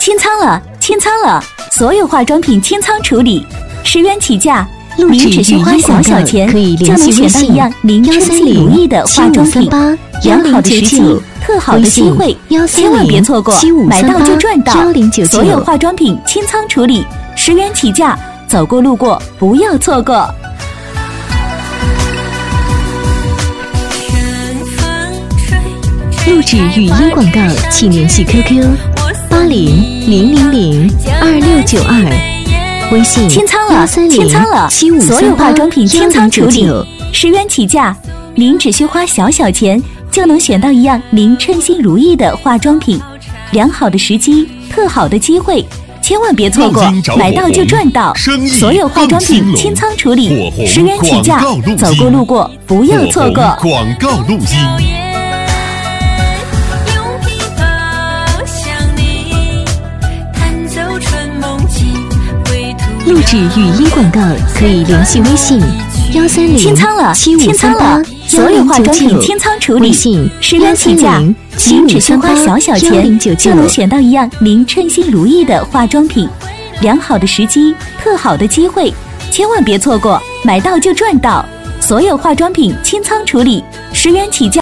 清仓了，清仓了！所有化妆品清仓处理，10元起价，您只需花小小钱就能选到一样您称心如意的化妆品。良好的时机，特好的机会，千万别错过！买到就赚到！所有化妆品清仓处理，10元起价，走过路过不要错过。 录制语音广告，请联系 QQ8000022692，微信清仓了，清仓了！所有化妆品清仓处理，10元起价，您只需花小小钱就能选到一样您称心如意的化妆品。良好的时机，特好的机会，千万别错过！买到就赚到！所有化妆品清仓处理，10元起价，走过路过不要错过！ 广告录音。 录制语音广告可以联系微信130 清仓了，清仓了！所有化妆品清仓处理，10元起价，您只需花小小钱就能选到一样您称心如意的化妆品。良好的时机，特好的机会，千万别错过！买到就赚到！所有化妆品清仓处理，10元起价。